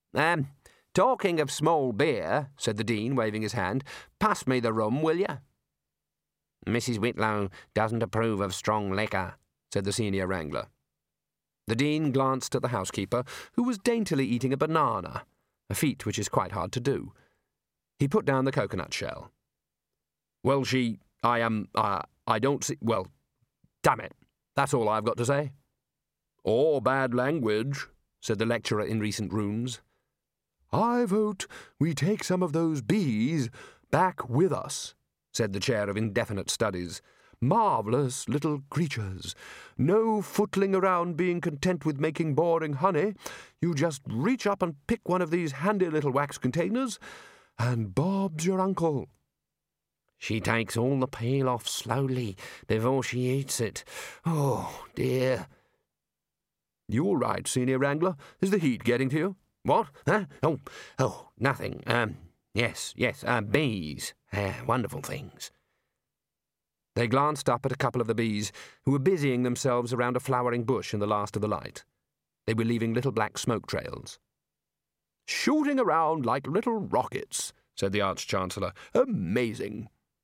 Talking of small beer, said the Dean, waving his hand, pass me the rum, will you? Mrs. Whitlow doesn't approve of strong liquor, said the senior wrangler. The Dean glanced at the housekeeper, who was daintily eating a banana, a feat which is quite hard to do. He put down the coconut shell. Well, I don't see... Well, damn it, that's all I've got to say. Or bad language, said the lecturer in recent rooms. I vote we take some of those bees back with us, said the chair of indefinite studies. Marvellous little creatures. No footling around being content with making boring honey. You just reach up and pick one of these handy little wax containers, and Bob's your uncle. She takes all the peel off slowly before she eats it. Oh, dear. You all right, senior wrangler? Is the heat getting to you? What? Huh? Oh, nothing. Yes, bees. Wonderful things. They glanced up at a couple of the bees, who were busying themselves around a flowering bush in the last of the light. They were leaving little black smoke trails. Shooting around like little rockets, said the Arch-Chancellor. Amazing.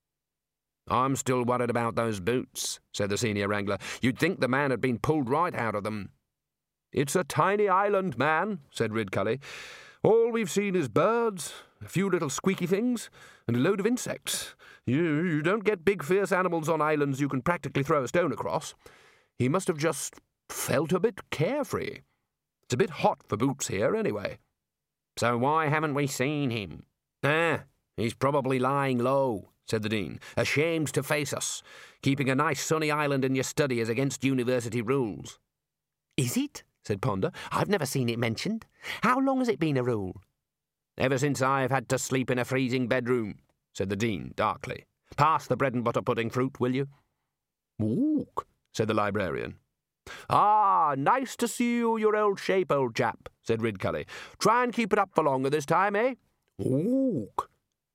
I'm still worried about those boots, said the senior wrangler. You'd think the man had been pulled right out of them. It's a tiny island, man, said Ridcully. All we've seen is birds, a few little squeaky things, and a load of insects. You don't get big, fierce animals on islands you can practically throw a stone across. He must have just felt a bit carefree. It's a bit hot for boots here, anyway. So why haven't we seen him? He's probably lying low, said the Dean, ashamed to face us. Keeping a nice sunny island in your study is against university rules. Is it? Said Ponder. I've never seen it mentioned. How long has it been a rule? Ever since I've had to sleep in a freezing bedroom, said the Dean darkly. Pass the bread and butter pudding fruit, will you? Ook, said the librarian. Ah, nice to see you your old shape, old chap, said Ridcully. Try and keep it up for longer this time, eh? Ook.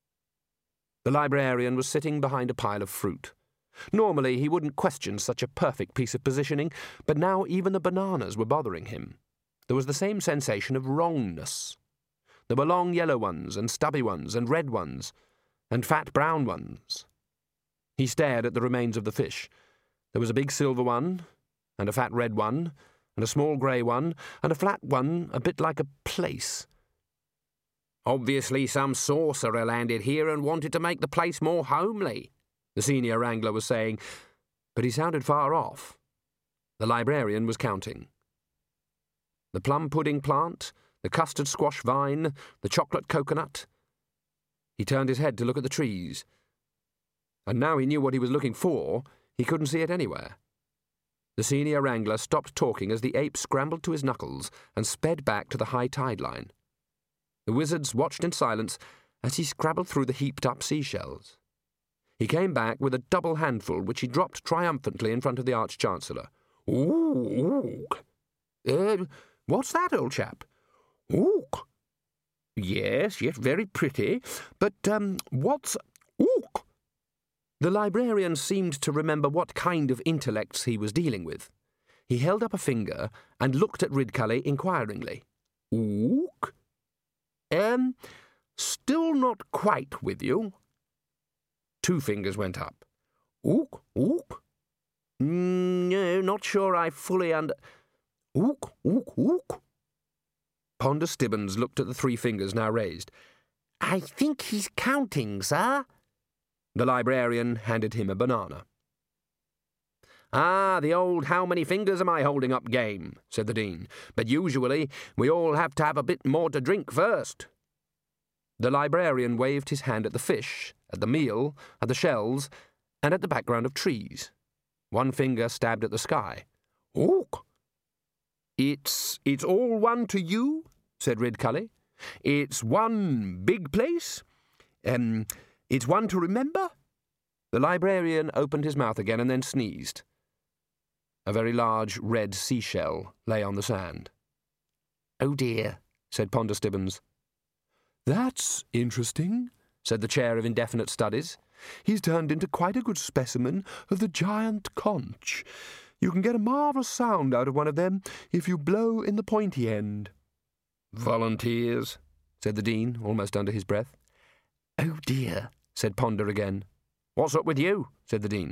The librarian was sitting behind a pile of fruit. Normally he wouldn't question such a perfect piece of positioning, but now even the bananas were bothering him. There was the same sensation of wrongness. There were long yellow ones, and stubby ones, and red ones, and fat brown ones. He stared at the remains of the fish. There was a big silver one, and a fat red one, and a small grey one, and a flat one a bit like a place. Obviously some sorcerer landed here and wanted to make the place more homely, the senior wrangler was saying, but he sounded far off. The librarian was counting. The plum pudding plant, the custard squash vine, the chocolate coconut. He turned his head to look at the trees, and now he knew what he was looking for. He couldn't see it anywhere. The senior wrangler stopped talking as the ape scrambled to his knuckles and sped back to the high tide line. The wizards watched in silence as he scrabbled through the heaped-up seashells. He came back with a double handful, which he dropped triumphantly in front of the Arch-Chancellor. Ooh! What's that, old chap? Ooh! Yes, very pretty. But, what's... Ooh! The librarian seemed to remember what kind of intellects he was dealing with. He held up a finger and looked at Ridcully inquiringly. Ooh! Still not quite with you. Two fingers went up. Ook, ook. No, not sure I fully Ook, ook, ook. Ponder Stibbons looked at the three fingers now raised. I think he's counting, sir. The librarian handed him a banana. Ah, the old how many fingers am I holding up game, said the Dean. But usually we all have to have a bit more to drink first. The librarian waved his hand at the fish, at the meal, at the shells, and at the background of trees. One finger stabbed at the sky. Ook! It's all one to you, said Ridcully. It's one big place. It's one to remember. The librarian opened his mouth again and then sneezed. A very large red seashell lay on the sand. Oh dear, said Ponder Stibbons. That's interesting, said the chair of indefinite studies. He's turned into quite a good specimen of the giant conch. You can get a marvellous sound out of one of them if you blow in the pointy end. Volunteers, said the Dean, almost under his breath. Oh dear, said Ponder again. What's up with you? Said the Dean.